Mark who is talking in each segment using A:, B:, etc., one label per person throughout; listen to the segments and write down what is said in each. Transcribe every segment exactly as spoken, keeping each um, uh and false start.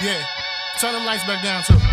A: Yeah, turn them lights back down too.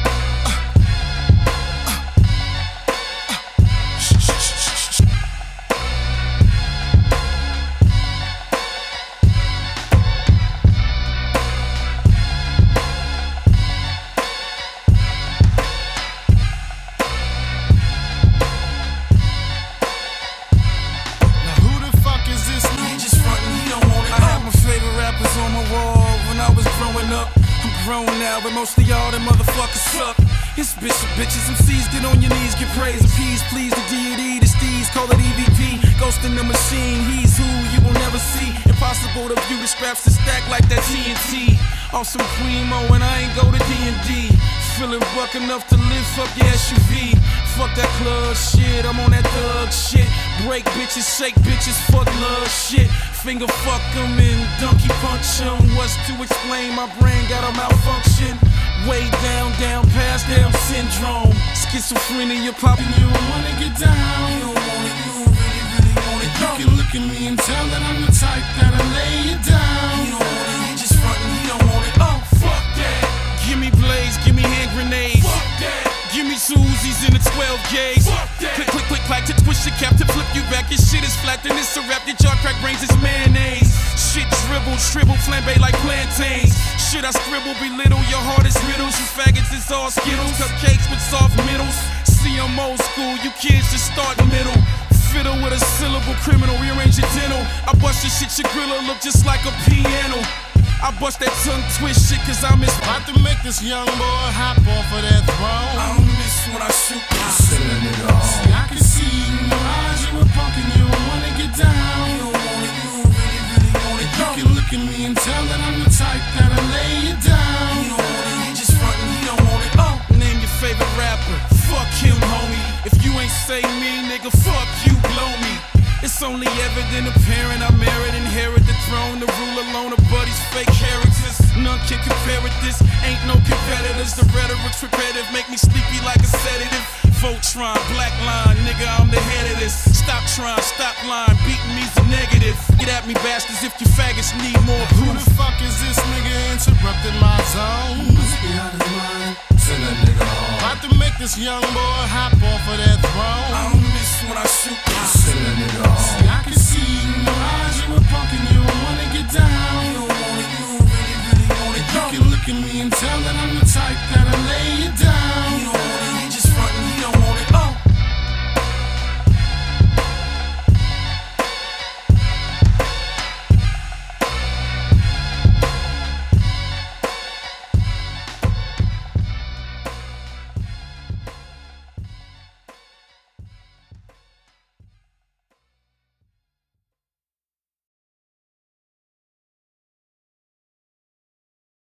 B: Grown now, but most of y'all, them motherfuckers suck. It's bishop bitches, M Cs, get on your knees, get praise and peace, please the deity, the steez, call it E V P. Ghost in the machine, he's who you will never see. Impossible to view the scraps to stack like that T N T. Awesome primo, and I ain't go to D and D. Feeling buck enough to lift up your S U V. Fuck that club shit, I'm on that thug shit. Break bitches, shake bitches, fuck love shit. Finger fuck 'em and donkey punch 'em. What's to explain? My brain got a malfunction. Way down, down past Down syndrome. Schizophrenia popping, you don't wanna get down. You don't want it, you don't really, really want it. You can look at me and tell that I'm the type that'll lay you down. You don't want it, he just frontin', he don't want it. Oh, fuck that. Give me blaze, give me hand grenades. Fuck that. Give me Uzis in the twelve gauge. Click, click, click, clack to twist your cap to flip you back. Your shit is flat, then it's a rap. Your jaw crack brains is mayonnaise. Shit dribble, shrivel, flambe like plantains. Shit I scribble, belittle your hardest riddles. You faggots is all Skittles, cupcakes with soft middles. See, I'm old school, you kids just start middle. Fiddle with a syllable, criminal, rearrange your dental. I bust your shit, your griller look just like a piano. I bust that tongue twist shit cause I miss.
A: About to make this young boy hop off of that throne.
B: I don't miss when I shoot. I
A: send a nigga on. See, I can see in your eyes you a punk and you don't wanna get down.
B: You don't want it, you don't really, really want it.
A: You can look at me and tell that I'm the type that'll lay you down.
B: You don't want it, he just frontin', he don't want it. Oh, name your favorite rapper. Fuck him, homie. If you ain't say me, nigga, fuck you, blow me. It's only evident apparent I merit, inherit the throne, the rule alone of buddies, fake characters. None can compare with this, ain't no competitors. The rhetoric's repetitive, make me sleepy like a sedative. Voltron, black line, nigga, I'm the head of this. Stop trying, stop lying, beating me's a negative. Get at me, bastards, if you faggots need more proof.
A: Who the fuck is this nigga interrupting my zone?
B: He must be out of his mind. Send that nigga home.
A: About to make this young boy hop off of that throne.
B: I don't miss when I shoot. Send that nigga home.
A: See, I can see in your eyes you a punk and you don't wanna get down.
B: You don't want it, you don't really, really want it.
A: You can look at me and tell that I'm the type that'll lay you down.
B: You don't want it.